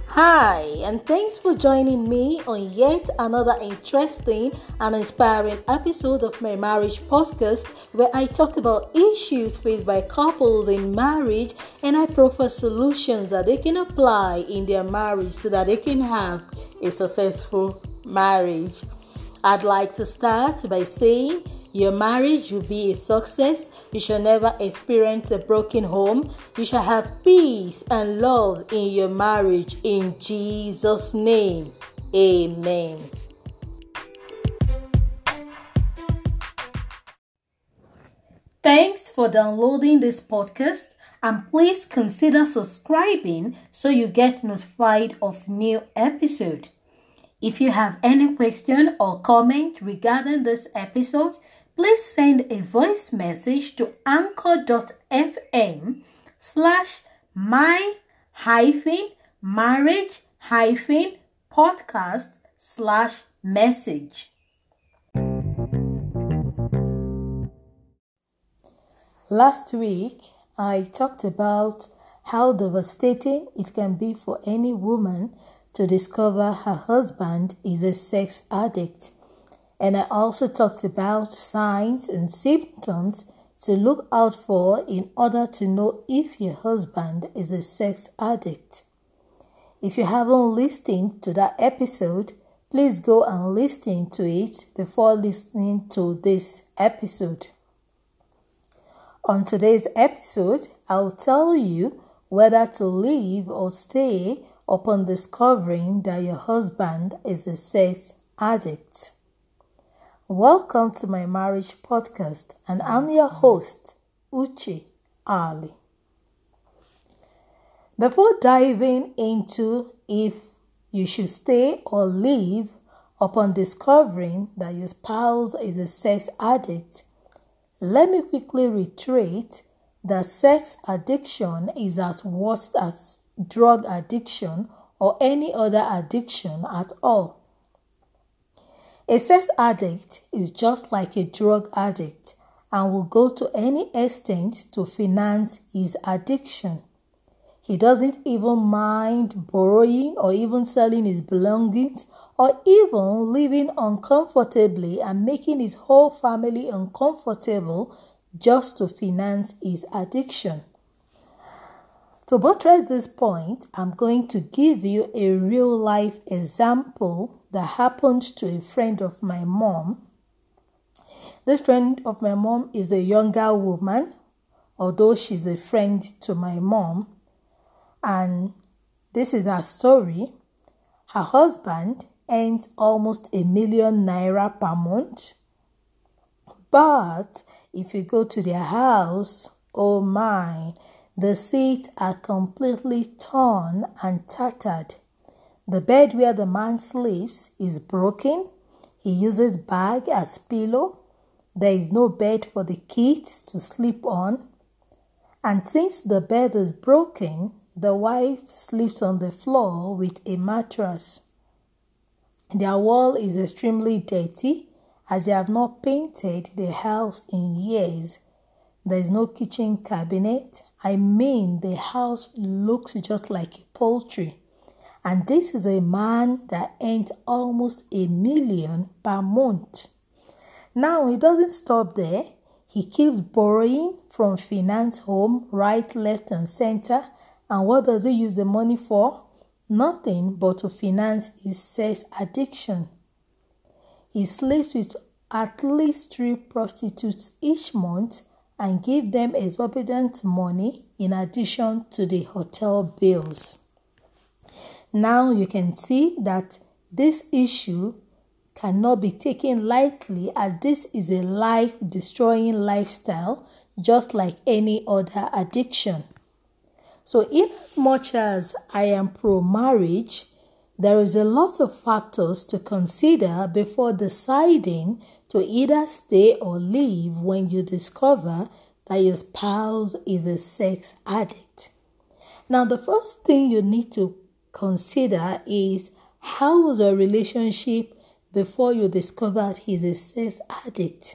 Hi, and thanks for joining me on yet another interesting and inspiring episode of my marriage podcast where I talk about issues faced by couples in marriage and I proffer solutions that they can apply in their marriage so that they can have a successful marriage. I'd like to start by saying your marriage will be a success. You shall never experience a broken home. You shall have peace and love in your marriage in Jesus' name. Amen. Thanks for downloading this podcast and please consider subscribing so you get notified of new episode. If you have any question or comment regarding this episode, please send a voice message to anchor.fm/my-marriage-podcast/message. Last week, I talked about how devastating it can be for any woman to discover her husband is a sex addict. And I also talked about signs and symptoms to look out for in order to know if your husband is a sex addict. If you haven't listened to that episode, please go and listen to it before listening to this episode. On today's episode, I'll tell you whether to leave or stay upon discovering that your husband is a sex addict. Welcome to my marriage podcast, and I'm your host, Uche Ali. Before diving into if you should stay or leave upon discovering that your spouse is a sex addict, let me quickly reiterate that sex addiction is as worse as drug addiction or any other addiction at all. A sex addict is just like a drug addict and will go to any extent to finance his addiction. He doesn't even mind borrowing or even selling his belongings or even living uncomfortably and making his whole family uncomfortable just to finance his addiction. To buttress this point, I'm going to give you a real-life example that happened to a friend of my mom. This friend of my mom is a younger woman, although she's a friend to my mom. And this is her story. Her husband earns almost ₦1 million per month. But if you go to their house, oh my, the seats are completely torn and tattered. The bed where the man sleeps is broken. He uses bag as pillow. There is no bed for the kids to sleep on. And since the bed is broken, the wife sleeps on the floor with a mattress. Their wall is extremely dirty as they have not painted the house in years. There is no kitchen cabinet. The house looks just like a poultry. And this is a man that earns almost $1 million per month. Now, he doesn't stop there. He keeps borrowing from finance home, right, left, and center. And what does he use the money for? Nothing but to finance his sex addiction. He sleeps with at least 3 prostitutes each month and give them exorbitant money in addition to the hotel bills. Now you can see that this issue cannot be taken lightly as this is a life-destroying lifestyle just like any other addiction. So in as much as I am pro-marriage, there is a lot of factors to consider before deciding to either stay or leave when you discover that your spouse is a sex addict. Now, the first thing you need to consider is how was your relationship before you discovered he's a sex addict?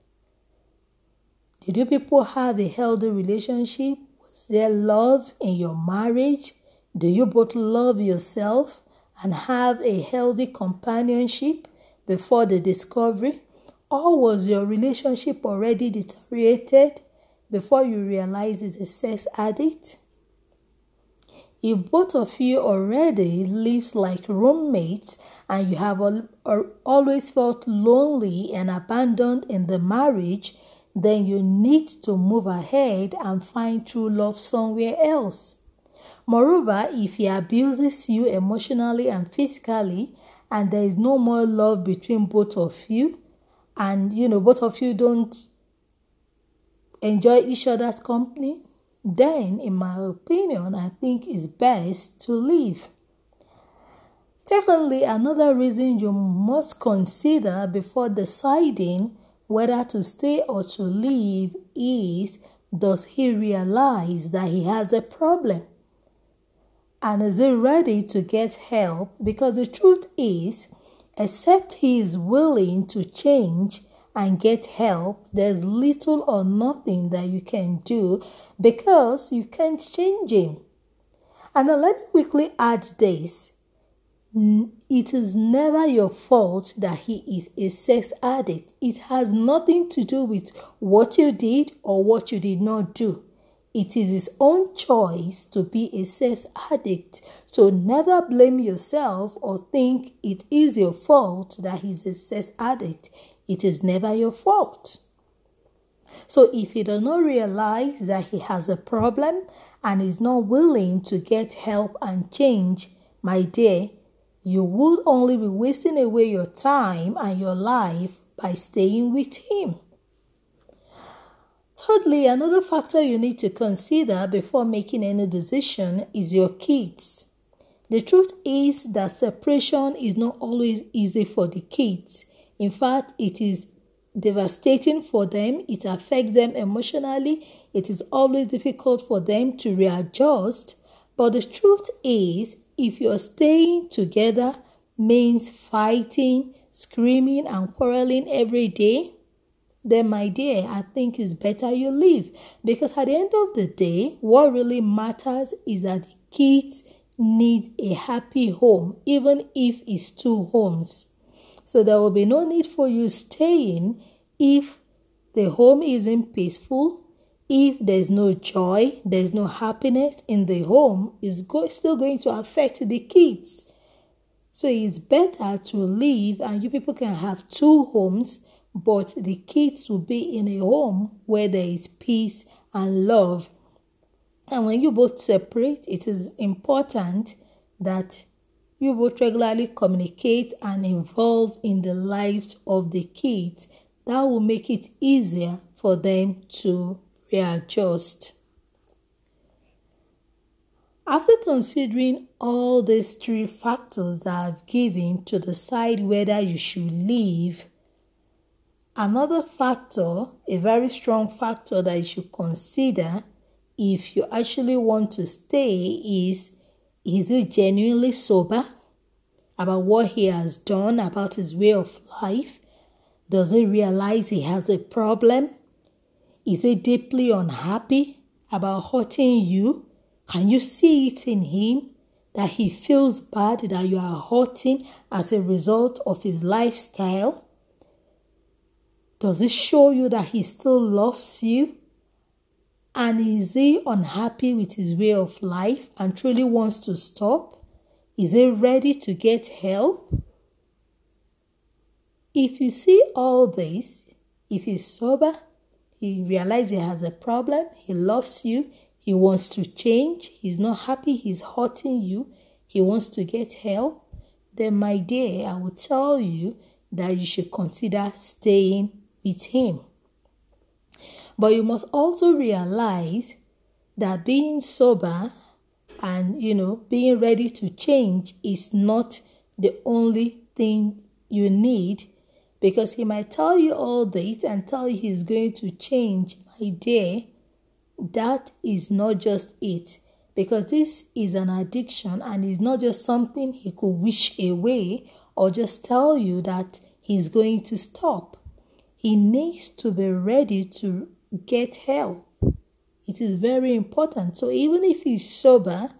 Did you people have a healthy relationship? Was there love in your marriage? Do you both love yourself and have a healthy companionship before the discovery? Or was your relationship already deteriorated before you realized he's a sex addict? If both of you already live like roommates and you have always felt lonely and abandoned in the marriage, then you need to move ahead and find true love somewhere else. Moreover, if he abuses you emotionally and physically and there is no more love between both of you, and both of you don't enjoy each other's company, then in my opinion, I think it's best to leave. Secondly, another reason you must consider before deciding whether to stay or to leave is, does he realize that he has a problem? And is he ready to get help? Because the truth is, except he is willing to change and get help, there's little or nothing that you can do because you can't change him. And now let me quickly add this. It is never your fault that he is a sex addict. It has nothing to do with what you did or what you did not do. It is his own choice to be a sex addict. So never blame yourself or think it is your fault that he's a sex addict. It is never your fault. So if he does not realize that he has a problem and is not willing to get help and change, my dear, you would only be wasting away your time and your life by staying with him. Thirdly, another factor you need to consider before making any decision is your kids. The truth is that separation is not always easy for the kids. In fact, it is devastating for them. It affects them emotionally. It is always difficult for them to readjust. But the truth is, if you're staying together means fighting, screaming, and quarreling every day, then my dear, I think it's better you leave. Because at the end of the day, what really matters is that the kids need a happy home, even if it's two homes. So there will be no need for you staying if the home isn't peaceful, if there's no joy, there's no happiness in the home, it's still going to affect the kids. So it's better to leave and you people can have two homes, but the kids will be in a home where there is peace and love. And when you both separate, it is important that you both regularly communicate and involve in the lives of the kids. That will make it easier for them to readjust. After considering all these three factors that I've given to decide whether you should leave, another factor, a very strong factor that you should consider if you actually want to stay is he genuinely sober about what he has done, about his way of life? Does he realize he has a problem? Is he deeply unhappy about hurting you? Can you see it in him that he feels bad that you are hurting as a result of his lifestyle? Does it show you that he still loves you? And is he unhappy with his way of life and truly wants to stop? Is he ready to get help? If you see all this, if he's sober, he realizes he has a problem, he loves you, he wants to change, he's not happy, he's hurting you, he wants to get help, then my dear, I will tell you that you should consider staying with him. But you must also realize that being sober and, being ready to change is not the only thing you need, because he might tell you all this and tell you he's going to change. My dear, that is not just it, because this is an addiction and it's not just something he could wish away or just tell you that he's going to stop. He needs to be ready to get help. It is very important. So even if he's sober,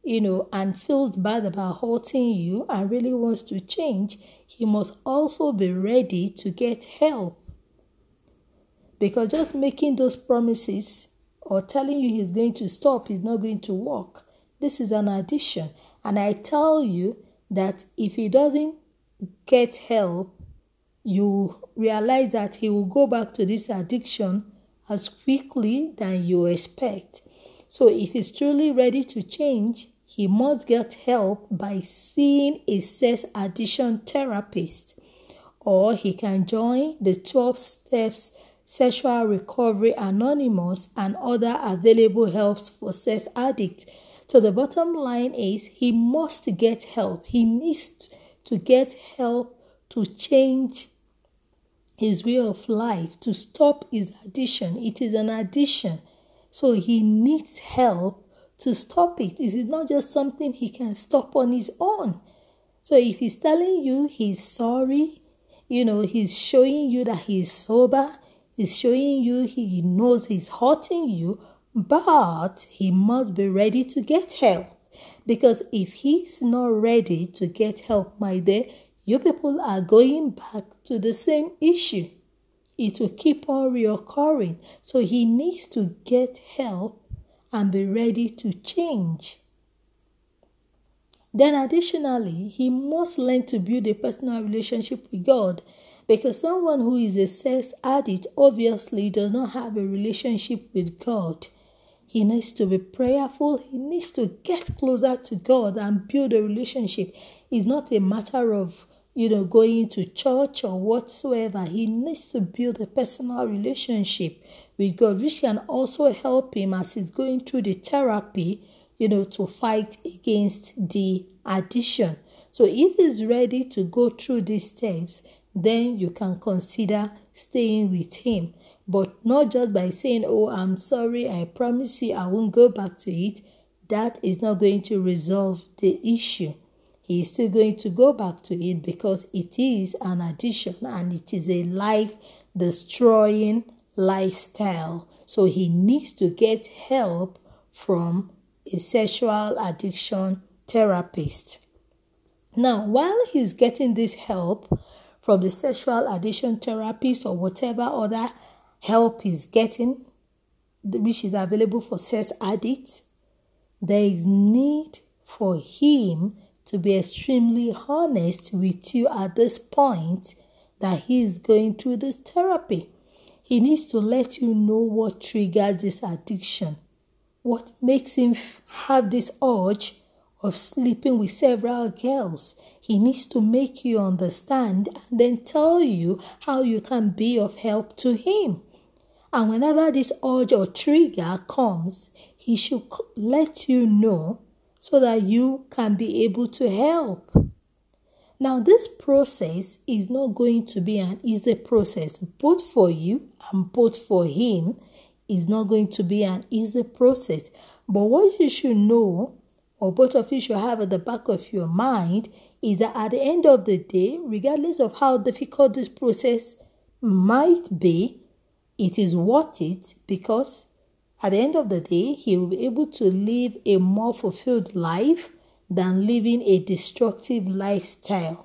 and feels bad about hurting you and really wants to change, he must also be ready to get help. Because just making those promises or telling you he's going to stop is not going to work. This is an addiction. And I tell you that if he doesn't get help, you realize that he will go back to this addiction as quickly than you expect. So if he's truly ready to change, he must get help by seeing a sex addiction therapist, or he can join the 12 Steps Sexual Recovery Anonymous and other available helps for sex addicts. So the bottom line is he must get help. He needs to get help to change his way of life, to stop his addiction. It is an addiction. So he needs help to stop it. It is not just something he can stop on his own. So if he's telling you he's sorry, he's showing you that he's sober, he's showing you he knows he's hurting you, but he must be ready to get help. Because if he's not ready to get help, my dear, you people are going back to the same issue. It will keep on reoccurring. So he needs to get help and be ready to change. Then additionally, he must learn to build a personal relationship with God, because someone who is a sex addict obviously does not have a relationship with God. He needs to be prayerful. He needs to get closer to God and build a relationship. It's not a matter of going to church or whatsoever. He needs to build a personal relationship with God, which can also help him as he's going through the therapy, to fight against the addiction. So if he's ready to go through these steps, then you can consider staying with him. But not just by saying, oh, I'm sorry, I promise you I won't go back to it. That is not going to resolve the issue. He is still going to go back to it because it is an addiction and it is a life-destroying lifestyle. So he needs to get help from a sexual addiction therapist. Now, while he's getting this help from the sexual addiction therapist or whatever other help he's getting, which is available for sex addicts, there is need for him to be extremely honest with you at this point that he is going through this therapy. He needs to let you know what triggers this addiction, what makes him have this urge of sleeping with several girls. He needs to make you understand and then tell you how you can be of help to him. And whenever this urge or trigger comes, he should let you know so that you can be able to help. Now, this process is not going to be an easy process, both for you and both for him. Is not going to be an easy process. But what you should know, or both of you should have at the back of your mind, is that at the end of the day, regardless of how difficult this process might be, it is worth it, because at the end of the day, he will be able to live a more fulfilled life than living a destructive lifestyle.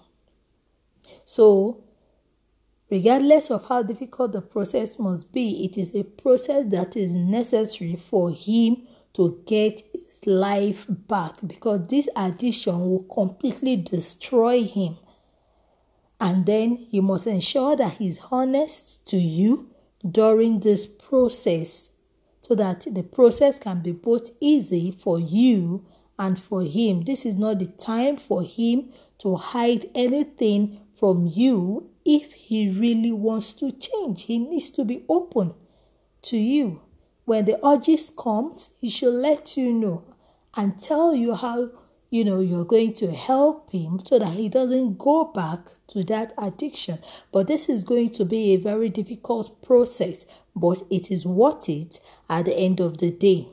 So, regardless of how difficult the process must be, it is a process that is necessary for him to get his life back, because this addiction will completely destroy him. And then you must ensure that he's honest to you during this process, so that the process can be both easy for you and for him. This is not the time for him to hide anything from you. If he really wants to change, he needs to be open to you. When the urges come, he should let you know and tell you how you're going to help him so that he doesn't go back to that addiction. But this is going to be a very difficult process, but it is worth it at the end of the day.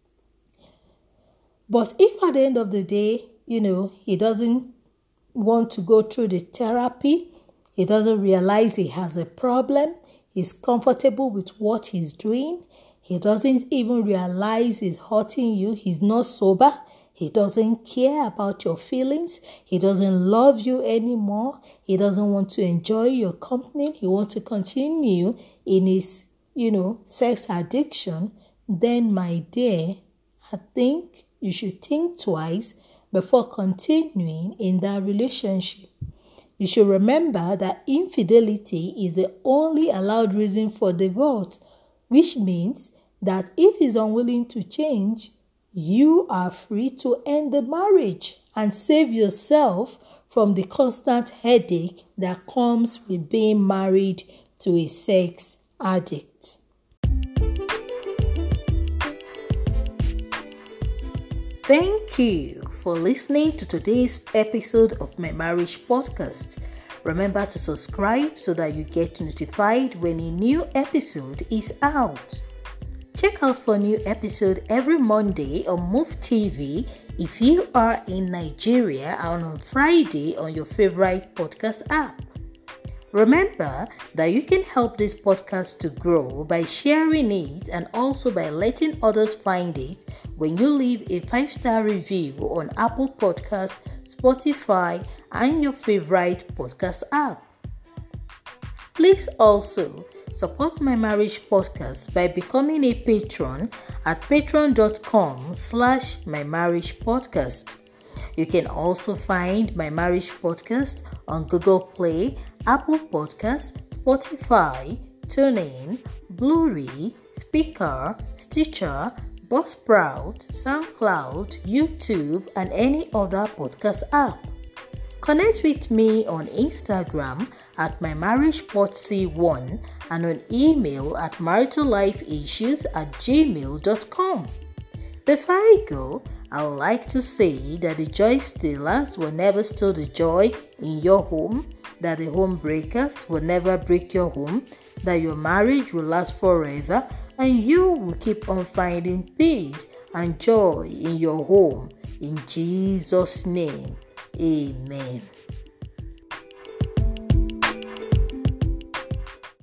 But if at the end of the day, he doesn't want to go through the therapy, he doesn't realize he has a problem, he's comfortable with what he's doing, he doesn't even realize he's hurting you, he's not sober, He doesn't care about your feelings. He doesn't love you anymore. He doesn't want to enjoy your company. He wants to continue in his, sex addiction. Then, my dear, I think you should think twice before continuing in that relationship. You should remember that infidelity is the only allowed reason for divorce, which means that if he's unwilling to change, you are free to end the marriage and save yourself from the constant headache that comes with being married to a sex addict. Thank you for listening to today's episode of my marriage podcast. Remember to subscribe so that you get notified when a new episode is out. Check out for new episode every Monday on Move TV if you are in Nigeria, and on Friday on your favorite podcast app. Remember that you can help this podcast to grow by sharing it and also by letting others find it when you leave a 5-star review on Apple Podcasts, Spotify, and your favorite podcast app. Please also support my marriage podcast by becoming a patron at patreon.com/mymarriagepodcast. You can also find my marriage podcast on Google Play, Apple Podcasts, Spotify, TuneIn, Blu-ray, Speaker, Stitcher, Buzzsprout, SoundCloud, YouTube, and any other podcast app. Connect with me on Instagram at mymarriagepodc1 and on email at maritallifeissues@gmail.com. Before I go, I would like to say that the joy stealers will never steal the joy in your home, that the home breakers will never break your home, that your marriage will last forever, and you will keep on finding peace and joy in your home. In Jesus' name, amen.